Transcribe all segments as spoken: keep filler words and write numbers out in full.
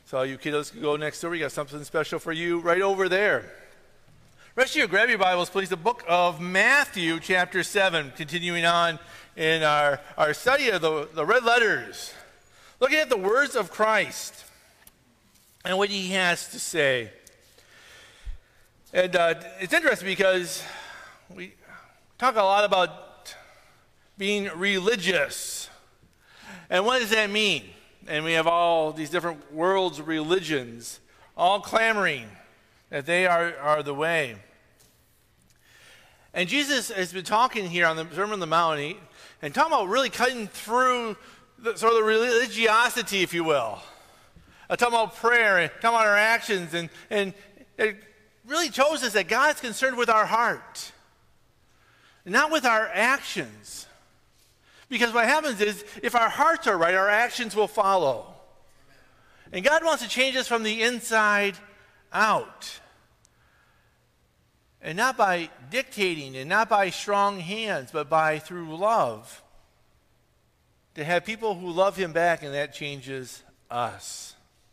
So you kiddos can go next door. We got something special for you right over there. Rest of you, grab your Bibles, please. The book of Matthew, chapter seven, continuing on in our, our study of the, the red letters. Looking at the words of Christ and what he has to say. And uh, it's interesting because we talk a lot about being religious. And what does that mean? And we have all these different world's religions, all clamoring that they are, are the way. And Jesus has been talking here on the Sermon on the Mount, and, he, and talking about really cutting through the, sort of the religiosity, if you will. Uh, talking about prayer, and talking about our actions, and, and it really shows us that God's concerned with our heart, not with our actions. Because what happens is, if our hearts are right, our actions will follow. And God wants to change us from the inside out. And not by dictating, and not by strong hands, but by through love. To have people who love him back, and that changes us.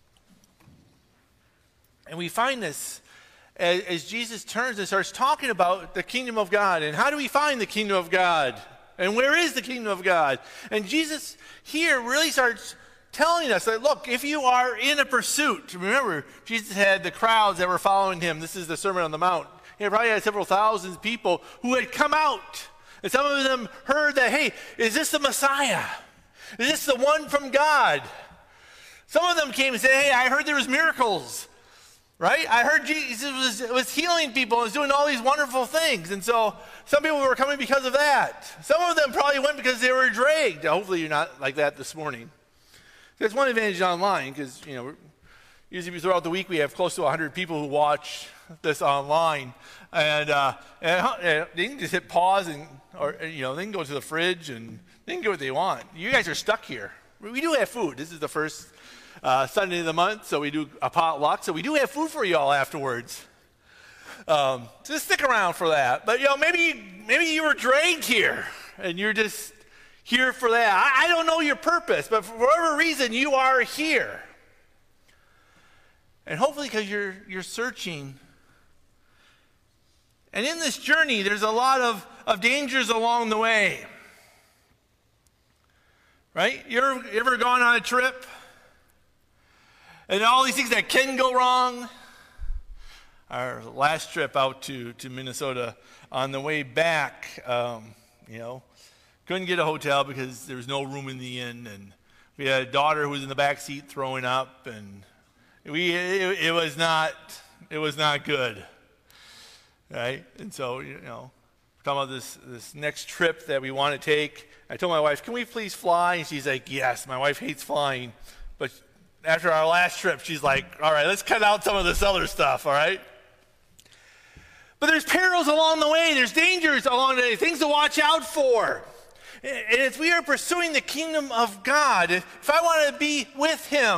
And we find this as, as Jesus turns and starts talking about the kingdom of God. And how do we find the kingdom of God? And where is the kingdom of God? And Jesus here really starts telling us that, look, if you are in a pursuit, remember, Jesus had the crowds that were following him. This is the Sermon on the Mount. He probably had several thousand people who had come out. And some of them heard that, hey, is this the Messiah? Is this the one from God? Some of them came and said, hey, I heard there was miracles. Right? I heard Jesus was, was healing people and was doing all these wonderful things. And so some people were coming because of that. Some of them probably went because they were dragged. Hopefully you're not like that this morning. There's one advantage online because, you know, usually throughout the week we have close to one hundred people who watch this online. And, uh, and, and they can just hit pause and, or, you know, they can go to the fridge and they can get what they want. You guys are stuck here. We do have food. This is the first Uh, Sunday of the month, so we do a potluck. So we do have food for you all afterwards. Um, so just stick around for that. But you know, maybe maybe you were dragged here, and you're just here for that. I, I don't know your purpose, but for whatever reason, you are here. And hopefully, because you're you're searching. And in this journey, there's a lot of, of dangers along the way. Right? You ever, you ever gone on a trip? And all these things that can go wrong. Our last trip out to, to Minnesota, on the way back, um, you know, couldn't get a hotel because there was no room in the inn, and we had a daughter who was in the back seat throwing up, and we it, it was not it was not good, right? And so you know, talking about this this next trip that we want to take. I told my wife, "Can we please fly?" And she's like, "Yes." My wife hates flying, but after our last trip, she's like, all right, let's cut out some of this other stuff, all right? But there's perils along the way. There's dangers along the way, things to watch out for. And if we are pursuing the kingdom of God, if I want to be with him,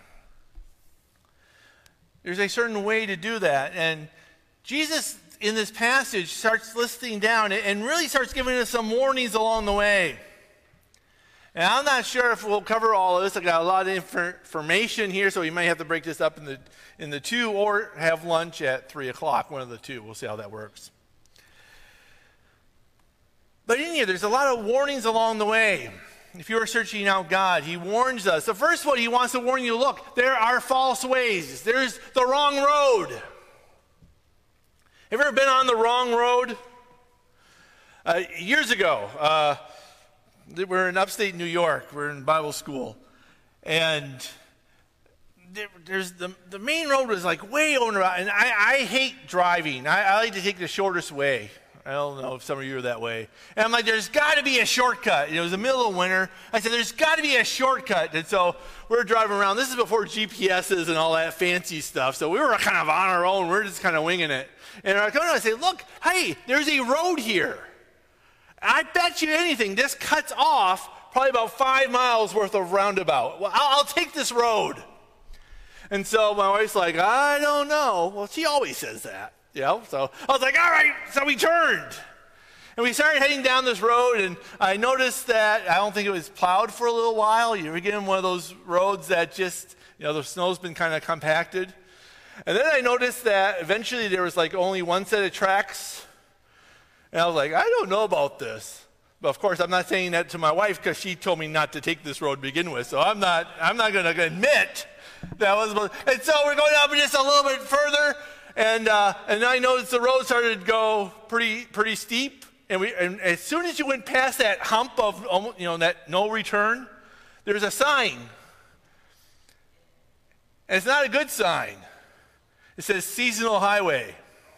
there's a certain way to do that. And Jesus, in this passage, starts listing down and really starts giving us some warnings along the way. And I'm not sure if we'll cover all of this. I got a lot of inf- information here, so we might have to break this up in the in the two, or have lunch at three o'clock. One of the two. We'll see how that works. But in here, there's a lot of warnings along the way. If you are searching out God, he warns us. The first one, he wants to warn you: look, there are false ways. There's the wrong road. Have you ever been on the wrong road? Uh, years ago. Uh, We're in upstate New York. We're in Bible school. And there, there's the, the main road was like way over. And I, I hate driving. I, I like to take the shortest way. I don't know if some of you are that way. And I'm like, there's got to be a shortcut. It was the middle of winter. I said, there's got to be a shortcut. And so we're driving around. This is before G P S's and all that fancy stuff. So we were kind of on our own. We're just kind of winging it. And I come and I say, look, hey, there's a road here. I bet you anything, this cuts off probably about five miles worth of roundabout. Well, I'll, I'll take this road. And so my wife's like, I don't know. Well, she always says that, you know. So I was like, all right. So we turned. And we started heading down this road, and I noticed that I don't think it was plowed for a little while. You were getting one of those roads that just, you know, the snow's been kind of compacted. And then I noticed that eventually there was like only one set of tracks. And I was like, I don't know about this. But of course, I'm not saying that to my wife because she told me not to take this road to begin with. So I'm not, I'm not going to admit that was. And so we're going up just a little bit further, and uh, and I noticed the road started to go pretty pretty steep. And we, and as soon as you went past that hump of, you know, that no return, there's a sign. And it's not a good sign. It says seasonal highway.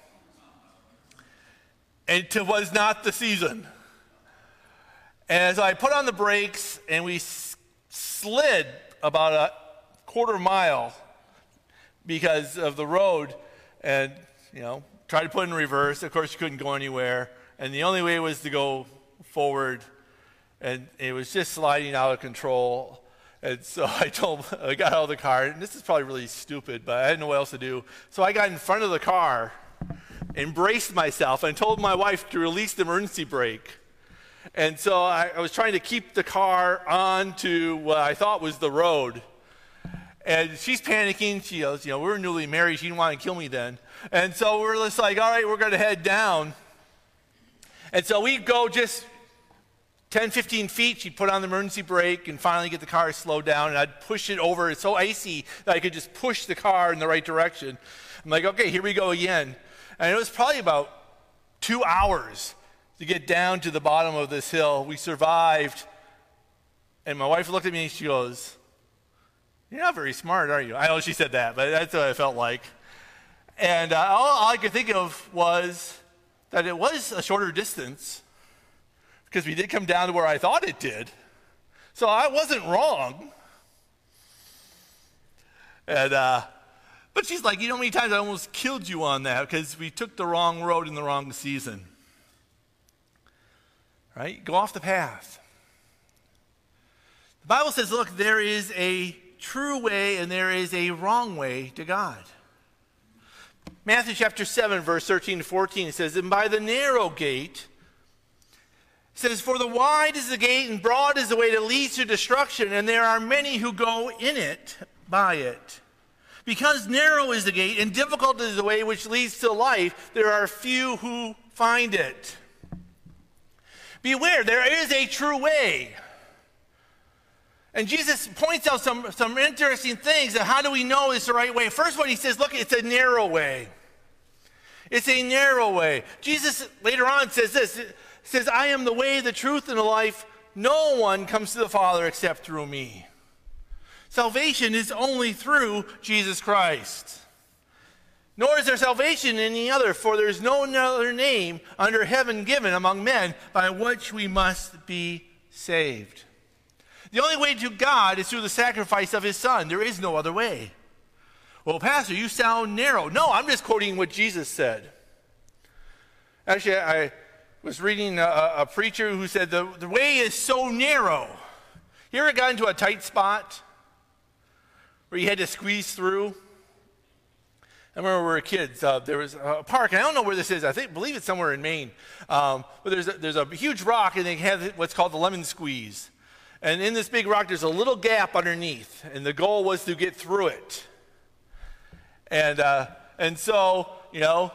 And it was not the season. And so I put on the brakes, and we s- slid about a quarter mile because of the road, and, you know, tried to put in reverse. Of course, you couldn't go anywhere. And the only way was to go forward, and it was just sliding out of control. And so I told, I got out of the car, and this is probably really stupid, but I didn't know what else to do. So I got in front of the car and braced myself and told my wife to release the emergency brake. And so I, I was trying to keep the car onto what I thought was the road. And she's panicking. She goes, you know, we were newly married. She didn't want to kill me then. And so we're just like, all right, we're going to head down. And so we go just ten, fifteen feet. She'd put on the emergency brake and finally get the car slowed down. And I'd push it over. It's so icy that I could just push the car in the right direction. I'm like, okay, here we go again. And it was probably about two hours to get down to the bottom of this hill. We survived. And my wife looked at me and she goes, you're not very smart, are you? I know she said that, but that's what I felt like. And uh, all, all I could think of was that it was a shorter distance because we did come down to where I thought it did. So I wasn't wrong. And uh, but she's like, you know how many times I almost killed you on that because we took the wrong road in the wrong season. Right? Go off the path. The Bible says, look, there is a true way and there is a wrong way to God. Matthew chapter seven, verse thirteen to fourteen, it says, and by the narrow gate, it says, for the wide is the gate and broad is the way that leads to destruction, and there are many who go in it by it. Because narrow is the gate and difficult is the way which leads to life, there are few who find it. Beware, there is a true way. And Jesus points out some, some interesting things of how do we know it's the right way. First one, he says, look, it's a narrow way. It's a narrow way. Jesus later on says this, it says, I am the way, the truth, and the life. No one comes to the Father except through me. Salvation is only through Jesus Christ. Nor is there salvation in any other, for there is no other name under heaven given among men by which we must be saved. The only way to God is through the sacrifice of his Son. There is no other way. Well, Pastor, you sound narrow. No, I'm just quoting what Jesus said. Actually, I was reading a, a preacher who said the, the way is so narrow. You ever got into a tight spot where you had to squeeze through? I remember when we were kids, uh, there was a park, and I don't know where this is. I think, believe it's somewhere in Maine. Um, but there's a, there's a huge rock, and they have what's called the lemon squeeze. And in this big rock, there's a little gap underneath, and the goal was to get through it. And uh, and so, you know,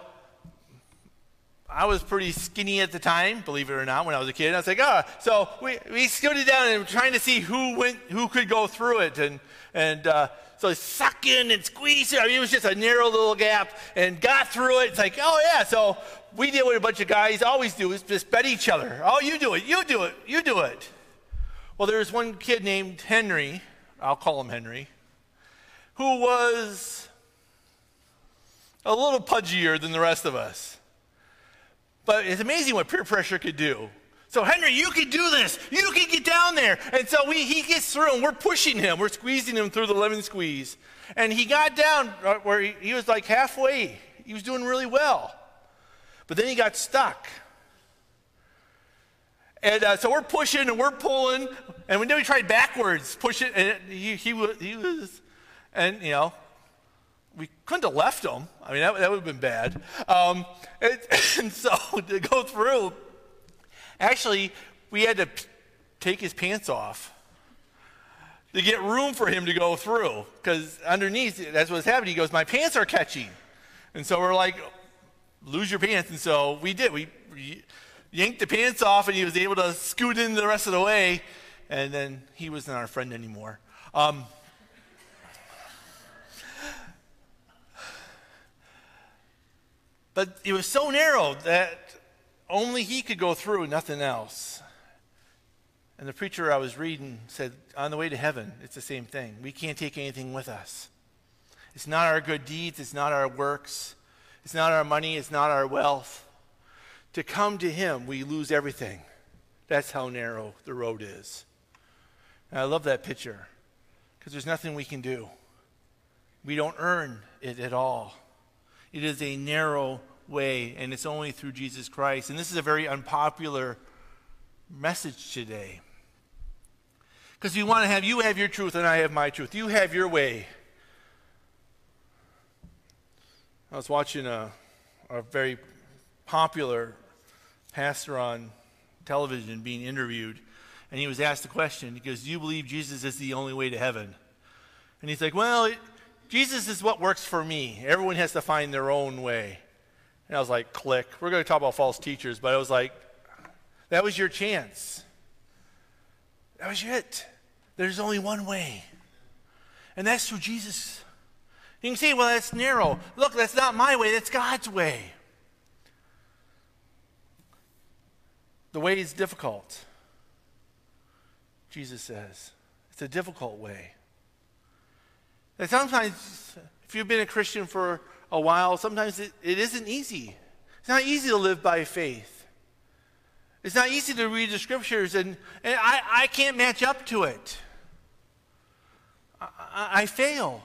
I was pretty skinny at the time, believe it or not, when I was a kid. I was like, ah, oh. So we we scooted down and were trying to see who went, who could go through it, and and uh, so suck in and squeeze. I mean, it was just a narrow little gap, and got through it. It's like, oh yeah. So we did what a bunch of guys always do: is just bet each other. Oh, you do it, you do it, you do it. Well, there was one kid named Henry, I'll call him Henry, who was a little pudgier than the rest of us. But it's amazing what peer pressure could do. So, Henry, you can do this. You can get down there. And so we, he gets through, and we're pushing him. We're squeezing him through the lemon squeeze. And he got down where he, he was like halfway. He was doing really well. But then he got stuck. And uh, so we're pushing and we're pulling, and then we tried backwards, push it, and he, he, was, he was, and you know, we couldn't have left him. I mean, that, that would have been bad. Um, and, and so to go through, Actually, we had to p- take his pants off to get room for him to go through, because underneath, that's what's happening. He goes, my pants are catching. And so we're like, lose your pants. And so we did. We, we yanked the pants off, and he was able to scoot in the rest of the way, and then he wasn't our friend anymore. Um, but it was so narrow that only he could go through, nothing else. And the preacher I was reading said, on the way to heaven, it's the same thing. We can't take anything with us. It's not our good deeds. It's not our works. It's not our money. It's not our wealth. To come to him, we lose everything. That's how narrow the road is. And I love that picture, because there's nothing we can do. We don't earn it at all. It is a narrow way, and it's only through Jesus Christ. And this is a very unpopular message today, because we want to have, you have your truth and I have my truth. You have your way. I was watching a, a very popular pastor on television being interviewed, and he was asked a question. He goes, do you believe Jesus is the only way to heaven? And he's like, well, it, Jesus is what works for me. Everyone has to find their own way. And I was like, click. We're going to talk about false teachers, but I was like, that was your chance. That was it. There's only one way. And that's through Jesus. You can say, well, that's narrow. Look, that's not my way. That's God's way. The way is difficult. Jesus says. It's a difficult way. And sometimes, if you've been a Christian for a while, sometimes it, it isn't easy. It's not easy to live by faith. It's not easy to read the scriptures, and, and I, I can't match up to it. I, I, I fail.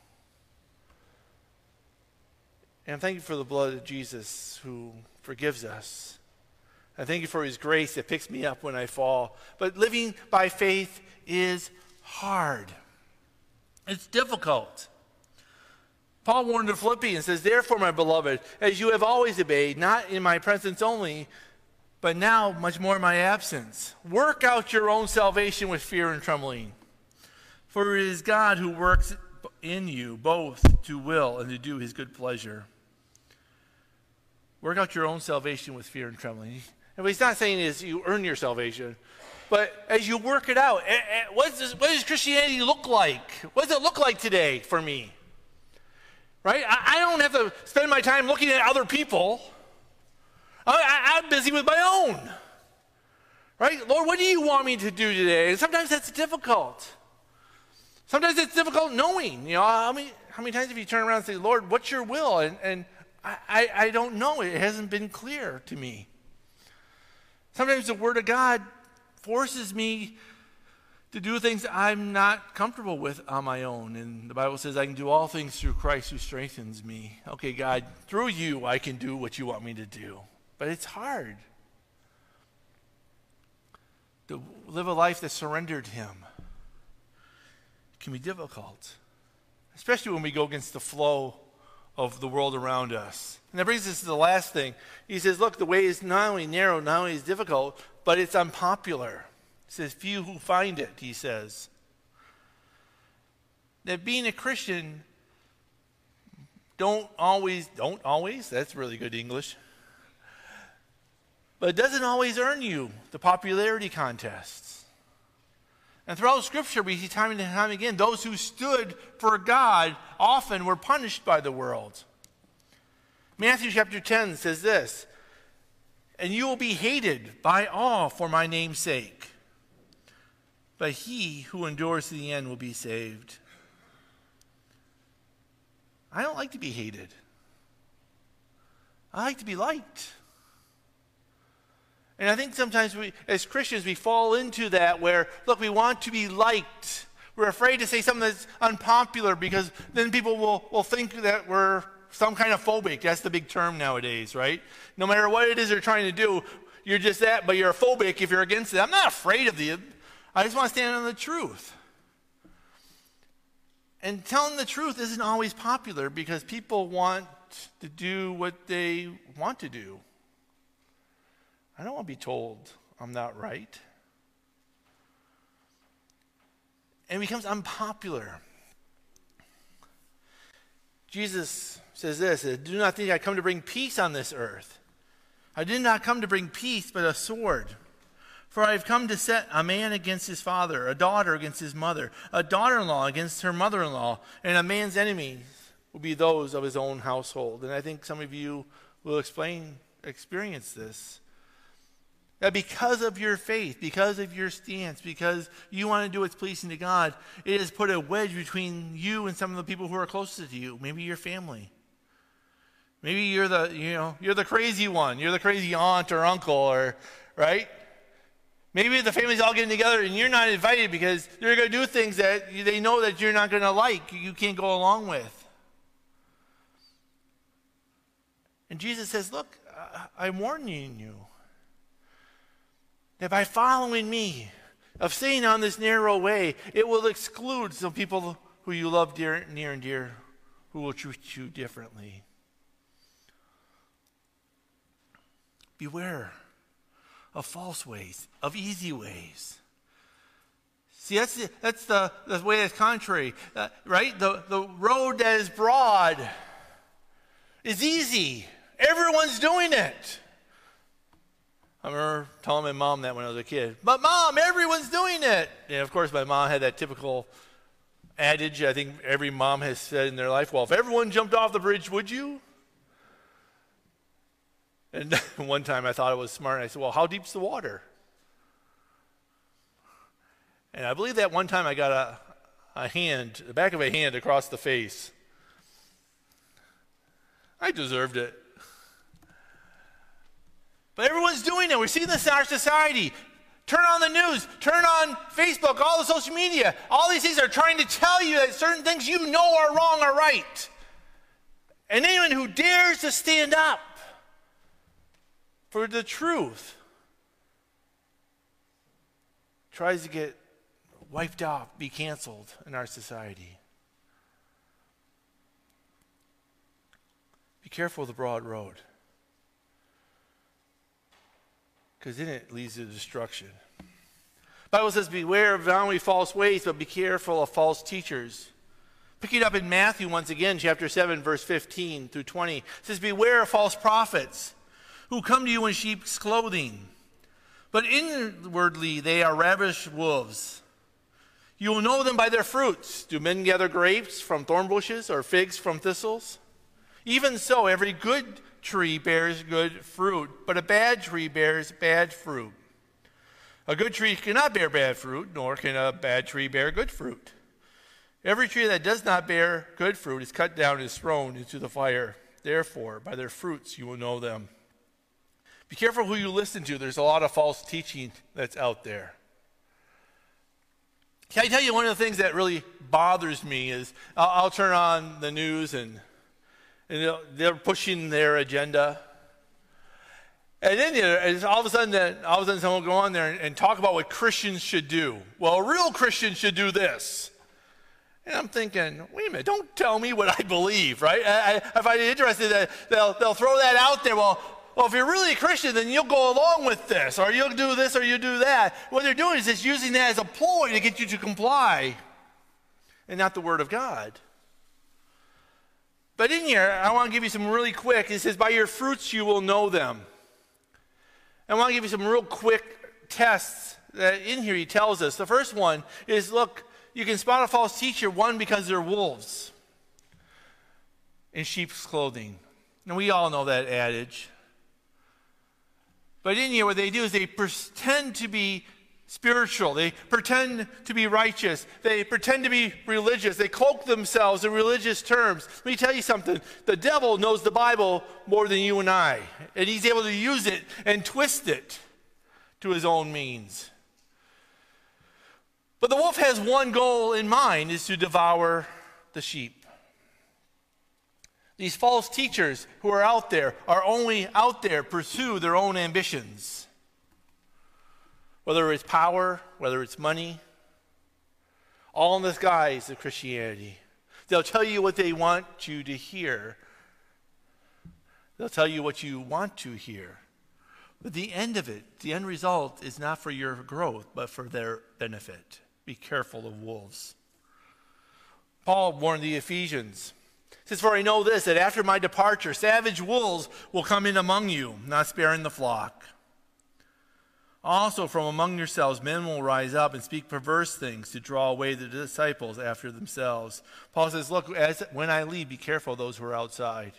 And thank you for the blood of Jesus who forgives us. I thank you for his grace that picks me up when I fall. But living by faith is hard. It's difficult. Paul warned the Philippians, says, therefore, my beloved, as you have always obeyed, not in my presence only, but now much more in my absence, work out your own salvation with fear and trembling. For it is God who works in you both to will and to do his good pleasure. Work out your own salvation with fear and trembling. And what he's not saying is you earn your salvation, but as you work it out, what does, what does Christianity look like? What does it look like today for me? Right? I, I don't have to spend my time looking at other people. I, I'm busy with my own. Right? Lord, what do you want me to do today? And sometimes that's difficult. Sometimes it's difficult knowing. You know, how many, how many times have you turned around and say, Lord, what's your will? And, and I, I, I don't know. It hasn't been clear to me. Sometimes the Word of God forces me to do things I'm not comfortable with on my own. And the Bible says I can do all things through Christ who strengthens me. Okay, God, through you I can do what you want me to do. But it's hard to live a life that's surrendered to him. It can be difficult, especially when we go against the flow of the world around us. And that brings us to the last thing. He says, look, the way is not only narrow, not only is difficult, but it's unpopular. He says, few who find it, he says. That being a Christian don't always, don't always, that's really good English, but it doesn't always earn you the popularity contests. And throughout Scripture, we see time and time again, those who stood for God often were punished by the world. Matthew chapter ten says this, and you will be hated by all for my name's sake, but he who endures to the end will be saved. I don't like to be hated. I like to be liked. And I think sometimes we, as Christians, we fall into that where, look, we want to be liked. We're afraid to say something that's unpopular because then people will, will think that we're some kind of phobic. That's the big term nowadays, right? No matter what it is they're trying to do, you're just that, but you're a phobic if you're against it. I'm not afraid of the, I just want to stand on the truth. And telling the truth isn't always popular because people want to do what they want to do. I don't want to be told I'm not right. And it becomes unpopular. Jesus says this, do not think I come to bring peace on this earth. I did not come to bring peace, but a sword. For I have come to set a man against his father, a daughter against his mother, a daughter-in-law against her mother-in-law, and a man's enemies will be those of his own household. And I think some of you will explain, experience this. That because of your faith, because of your stance, because you want to do what's pleasing to God, it has put a wedge between you and some of the people who are closest to you, maybe your family. Maybe you're the, you know, you're the crazy one. You're the crazy aunt or uncle, or right? Maybe the family's all getting together and you're not invited because they're going to do things that they know that you're not going to like, you can't go along with. And Jesus says, look, I'm warning you that by following me, of staying on this narrow way, it will exclude some people who you love dear, near and dear, who will treat you differently. Beware of false ways, of easy ways. See, that's the, that's the, the way that's contrary, uh, right? The, the road that is broad is easy. Everyone's doing it. I remember telling my mom that when I was a kid. But Mom, everyone's doing it. And of course, my mom had that typical adage I think every mom has said in their life, well, if everyone jumped off the bridge, would you? And one time I thought it was smart. And I said, well, how deep's the water? And I believe that one time I got a, a hand, the back of a hand across the face. I deserved it. But everyone's doing it. We're seeing this in our society. Turn on the news. Turn on Facebook, all the social media. All these things are trying to tell you that certain things you know are wrong are right. And anyone who dares to stand up for the truth tries to get wiped off, be canceled in our society. Be careful of the broad road, because then it leads to destruction. The Bible says, beware of not only false ways, but be careful of false teachers. Picking up in Matthew once again, chapter seven, verse fifteen through twenty, it says, beware of false prophets who come to you in sheep's clothing, but inwardly they are ravish wolves. You will know them by their fruits. Do men gather grapes from thorn bushes or figs from thistles? Even so, every good tree bears good fruit, but a bad tree bears bad fruit. A good tree cannot bear bad fruit, nor can a bad tree bear good fruit. Every tree that does not bear good fruit is cut down and is thrown into the fire. Therefore, by their fruits you will know them. Be careful who you listen to. There's a lot of false teaching that's out there. Can I tell you one of the things that really bothers me is I'll, I'll turn on the news and, and they're pushing their agenda. And then you know, all of a sudden, that all of a sudden someone will go on there and, and talk about what Christians should do. Well, real Christians should do this. And I'm thinking, wait a minute, don't tell me what I believe, right? I, I, I find it interesting that they'll, they'll throw that out there. Well, well, if you're really a Christian, then you'll go along with this, or you'll do this, or you'll do that. What they're doing is just using that as a ploy to get you to comply, and not the Word of God. But in here, I want to give you some really quick. It says, by your fruits you will know them. I want to give you some real quick tests that in here he tells us. The first one is, look, you can spot a false teacher, one, because they're wolves in sheep's clothing. And we all know that adage. But in here, what they do is they pretend to be spiritual. They pretend to be righteous. They pretend to be religious. They cloak themselves in religious terms. Let me tell you something. The devil knows the Bible more than you and I. And he's able to use it and twist it to his own means. But the wolf has one goal in mind, is to devour the sheep. These false teachers who are out there are only out there to pursue their own ambitions. Whether it's power, whether it's money, all in the guise of Christianity. They'll tell you what they want you to hear. They'll tell you what you want to hear. But the end of it, the end result is not for your growth, but for their benefit. Be careful of wolves. Paul warned the Ephesians. He says, for I know this, that after my departure, savage wolves will come in among you, not sparing the flock. Also from among yourselves men will rise up and speak perverse things to draw away the disciples after themselves. Paul says, look, as, when I leave, be careful of those who are outside.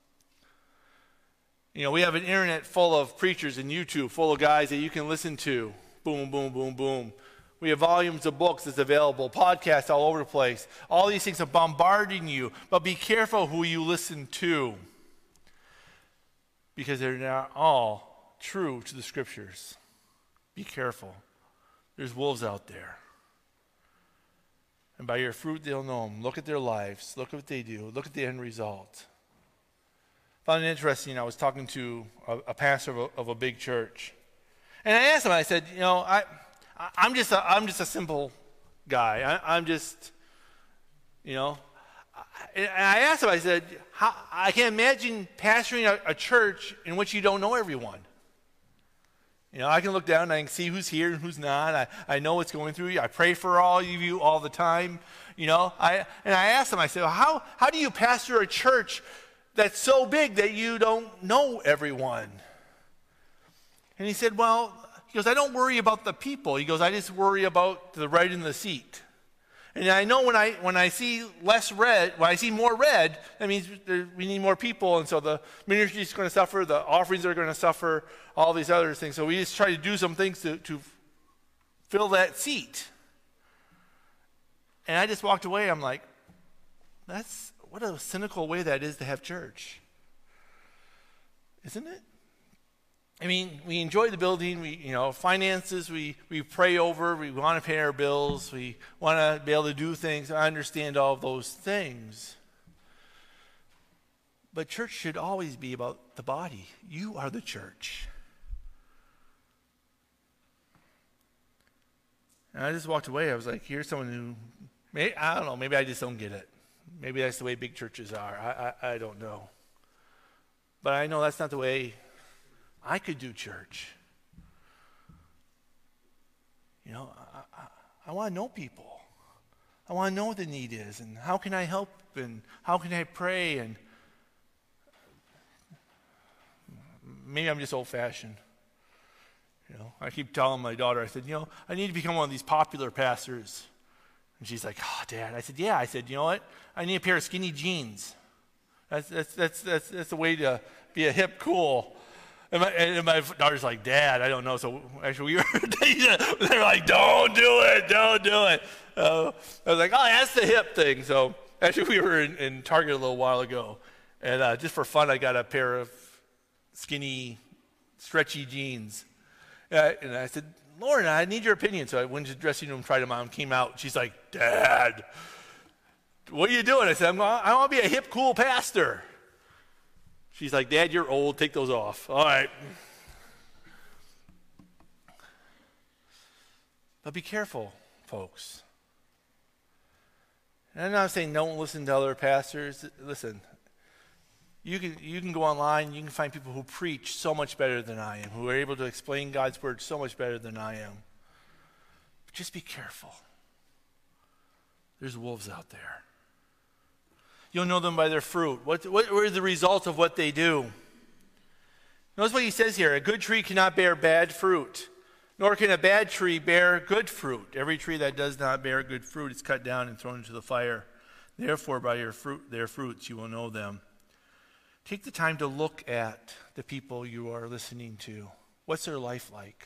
You know, we have an internet full of preachers and YouTube full of guys that you can listen to. Boom, boom, boom, boom. We have volumes of books that's available, podcasts all over the place. All these things are bombarding you, but be careful who you listen to, because they're not all true to the scriptures. Be careful. There's wolves out there. And by your fruit they'll know them. Look at their lives. Look at what they do. Look at the end result. I found it interesting. I was talking to a, a pastor of a, of a big church. And I asked him, I said, you know, I, I, I'm, just a, I'm just a simple guy. I, I'm just, you know. And I asked him, I said, how, I can't imagine pastoring a, a church in which you don't know everyone. You know, I can look down and I can see who's here and who's not. I, I know what's going through you. I pray for all of you all the time. You know, I and I asked him, I said, well, how, how do you pastor a church that's so big that you don't know everyone? And he said, well, he goes, I don't worry about the people. He goes, I just worry about the red in the seat. And I know when I when I see less red, when I see more red, that means there, we need more people, and so the ministry is going to suffer, the offerings are going to suffer, all these other things. So we just try to do some things to, to fill that seat. And I just walked away. I'm like, that's what a cynical way that is to have church, isn't it? I mean, we enjoy the building, we, you know, finances, we, we pray over, we want to pay our bills, we want to be able to do things. I understand all of those things. But church should always be about the body. You are the church. And I just walked away. I was like, here's someone who, may, I don't know, maybe I just don't get it. Maybe that's the way big churches are. I, I, I don't know. But I know that's not the way I could do church. You know, I, I, I want to know people. I want to know what the need is, and how can I help, and how can I pray, and maybe I'm just old-fashioned. You know, I keep telling my daughter, I said, you know, I need to become one of these popular pastors. And she's like, oh, Dad. I said, yeah. I said, you know what? I need a pair of skinny jeans. That's that's that's that's, that's the way to be a hip, cool. And my, and my daughter's like, Dad, I don't know. So actually, we were, they're like, don't do it, don't do it. Uh, I was like, oh, that's the hip thing. So actually, we were in, in Target a little while ago. And uh, just for fun, I got a pair of skinny, stretchy jeans. Uh, and I said, Lauren, I need your opinion. So I went to the dressing room, tried them on, came out. She's like, Dad, what are you doing? I said, I'm going, I want to be a hip, cool pastor. She's like, Dad, you're old. Take those off. All right. But be careful, folks. And I'm not saying don't listen to other pastors. Listen, you can you can go online. You can find people who preach so much better than I am, who are able to explain God's word so much better than I am. But just be careful. There's wolves out there. You'll know them by their fruit. What, what are the results of what they do? Notice what he says here. A good tree cannot bear bad fruit, nor can a bad tree bear good fruit. Every tree that does not bear good fruit is cut down and thrown into the fire. Therefore, by your fruit, their fruits you will know them. Take the time to look at the people you are listening to. What's their life like?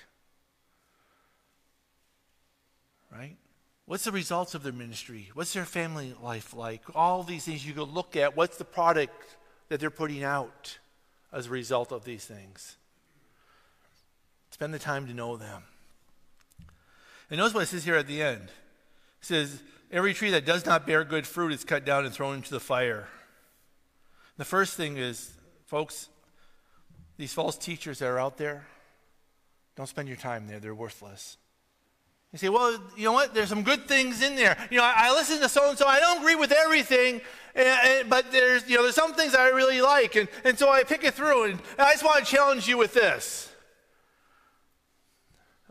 Right? What's the results of their ministry? What's their family life like? All these things you can look at. What's the product that they're putting out as a result of these things? Spend the time to know them. And notice what it says here at the end. It says, every tree that does not bear good fruit is cut down and thrown into the fire. The first thing is, folks, these false teachers that are out there, don't spend your time there. They're worthless. You say, well, you know what? There's some good things in there. You know, I, I listen to so-and-so. I don't agree with everything, and, and, but there's, you know, there's some things I really like, and, and so I pick it through, and, and I just want to challenge you with this.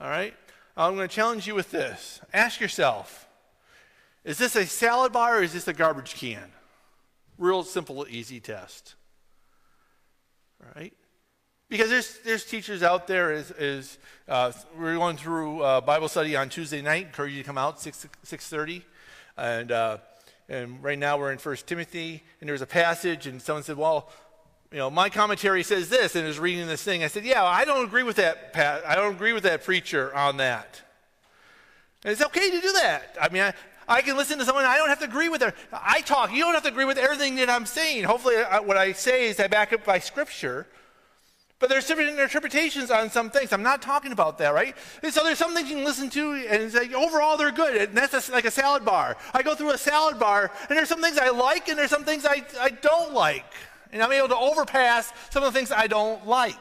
All right? I'm going to challenge you with this. Ask yourself, is this a salad bar or is this a garbage can? Real simple, easy test. All right? Because there's there's teachers out there, is, is uh, we're going through uh, Bible study on Tuesday night. Encourage you to come out, six thirty. And, uh, and right now we're in First Timothy, and there's a passage, and someone said, well, you know, my commentary says this, and is reading this thing. I said, yeah, I don't agree with that, Pat. I don't agree with that preacher on that. And it's okay to do that. I mean, I, I can listen to someone, I don't have to agree with her. I talk, you don't have to agree with everything that I'm saying. Hopefully I, what I say is I back up by Scripture. But there's different interpretations on some things. I'm not talking about that, right? And so there's some things you can listen to, and it's like, overall they're good. And that's a, like a salad bar. I go through a salad bar, and there's some things I like, and there's some things I, I don't like. And I'm able to overpass some of the things I don't like.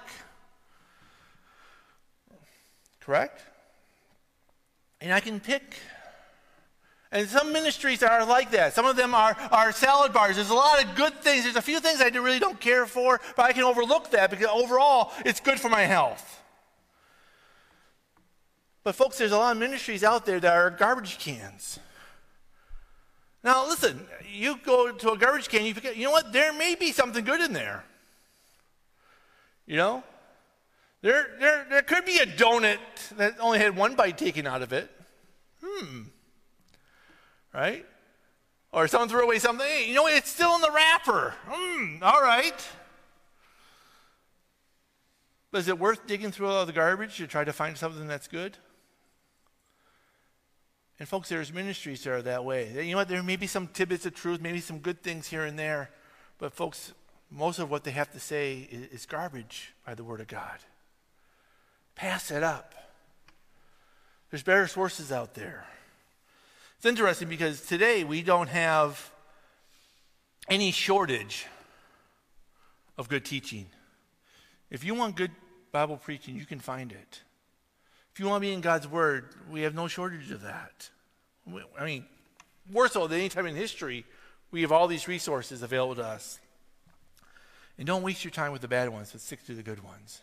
Correct? And I can pick. And some ministries are like that. Some of them are, are salad bars. There's a lot of good things. There's a few things I really don't care for, but I can overlook that because overall it's good for my health. But folks, there's a lot of ministries out there that are garbage cans. Now, listen, you go to a garbage can, you forget, you know what? There may be something good in there. You know? There, there, there could be a donut that only had one bite taken out of it. Hmm. Right? Or someone threw away something. Hey, you know what? It's still in the wrapper. Hmm. All right. But is it worth digging through all the garbage to try to find something that's good? And folks, there's ministries that are that way. You know what? There may be some tidbits of truth, maybe some good things here and there. But folks, most of what they have to say is, is garbage by the Word of God. Pass it up. There's better sources out there. It's interesting because today we don't have any shortage of good teaching. If you want good Bible preaching, you can find it. If you want to be in God's Word, we have no shortage of that. I mean, more so than any time in history, we have all these resources available to us. And don't waste your time with the bad ones, but stick to the good ones.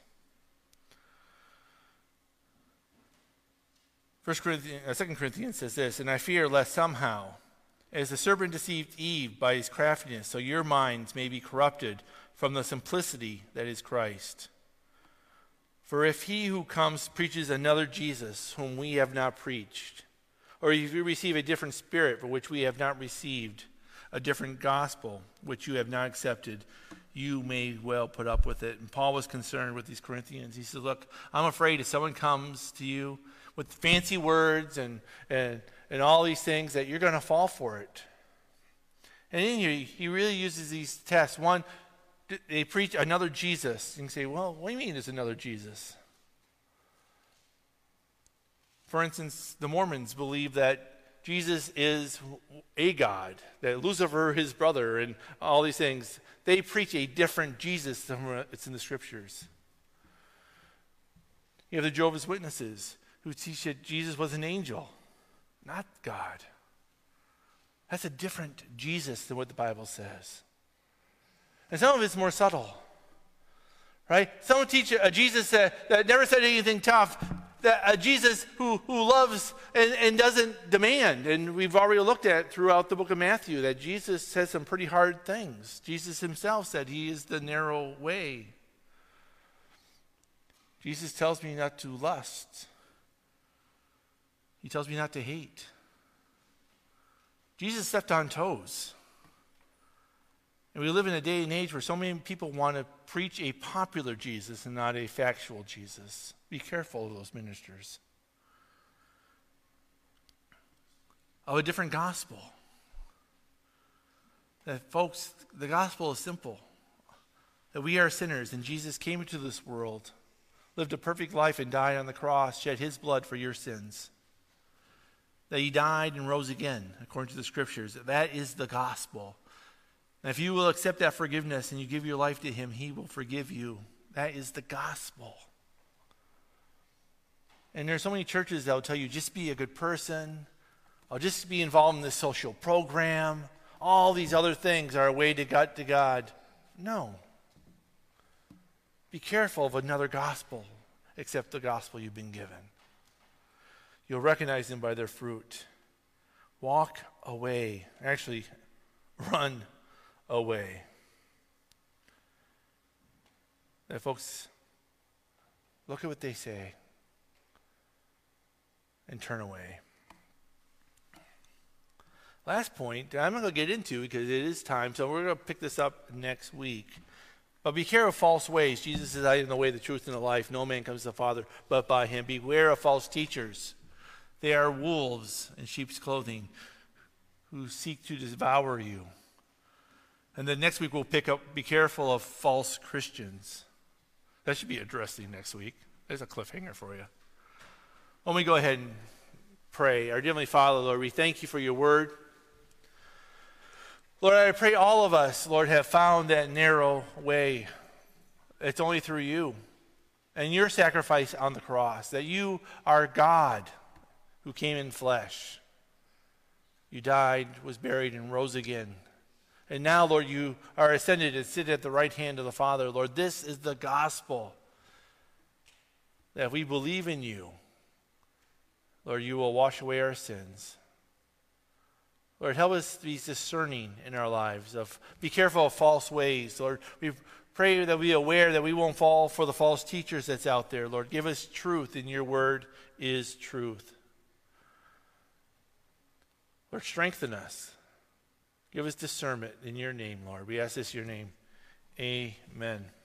First Corinthians, uh, Second Corinthians says this, and I fear lest somehow, as the serpent deceived Eve by his craftiness, so your minds may be corrupted from the simplicity that is Christ. For if he who comes preaches another Jesus whom we have not preached, or if you receive a different spirit for which we have not received, a different gospel which you have not accepted, you may well put up with it. And Paul was concerned with these Corinthians. He said, look, I'm afraid if someone comes to you with fancy words and, and, and all these things that you're going to fall for it. And in here, he really uses these tests. One, they preach another Jesus. You can say, well, what do you mean there's another Jesus? For instance, the Mormons believe that Jesus is a God, that Lucifer, his brother, and all these things. They preach a different Jesus than it's in the Scriptures. You have the Jehovah's Witnesses who teach that Jesus was an angel, not God. That's a different Jesus than what the Bible says. And some of it's more subtle, right? Some will teach a Jesus that, that never said anything tough, that a Jesus who, who loves and, and doesn't demand. And we've already looked at throughout the book of Matthew that Jesus says some pretty hard things. Jesus himself said he is the narrow way. Jesus tells me not to lust. He tells me not to hate. Jesus stepped on toes. And we live in a day and age where so many people want to preach a popular Jesus and not a factual Jesus. Be careful of those ministers. Of a different gospel. That, folks, the gospel is simple. That we are sinners and Jesus came into this world, lived a perfect life and died on the cross, shed his blood for your sins. That he died and rose again, according to the Scriptures. That is the gospel. And if you will accept that forgiveness and you give your life to him, he will forgive you. That is the gospel. And there's so many churches that will tell you, just be a good person. I'll just be involved in this social program. All these other things are a way to get to God. No. Be careful of another gospel except the gospel you've been given. You'll recognize them by their fruit. Walk away. Actually, run away. Now, folks, look at what they say and turn away. Last point, I'm not going to get into because it is time, so we're going to pick this up next week. But be careful of false ways. Jesus says, I am the way, the truth, and the life. No man comes to the Father but by him. Beware of false teachers. They are wolves in sheep's clothing who seek to devour you. And then next week we'll pick up, be careful of false Christians. That should be addressing next week. There's a cliffhanger for you. Let me go ahead and pray. Our Heavenly Father, Lord, we thank you for your word. Lord, I pray all of us, Lord, have found that narrow way. It's only through you and your sacrifice on the cross, that you are God who came in flesh. You died, was buried, and rose again. And now, Lord, you are ascended and sit at the right hand of the Father. Lord, this is the gospel. That if we believe in you, Lord, you will wash away our sins. Lord, help us to be discerning in our lives. Of be careful of false ways. Lord, we pray that we be aware that we won't fall for the false teachers that's out there. Lord, give us truth, and your word is truth. Lord, strengthen us. Give us discernment in your name, Lord. We ask this in your name. Amen.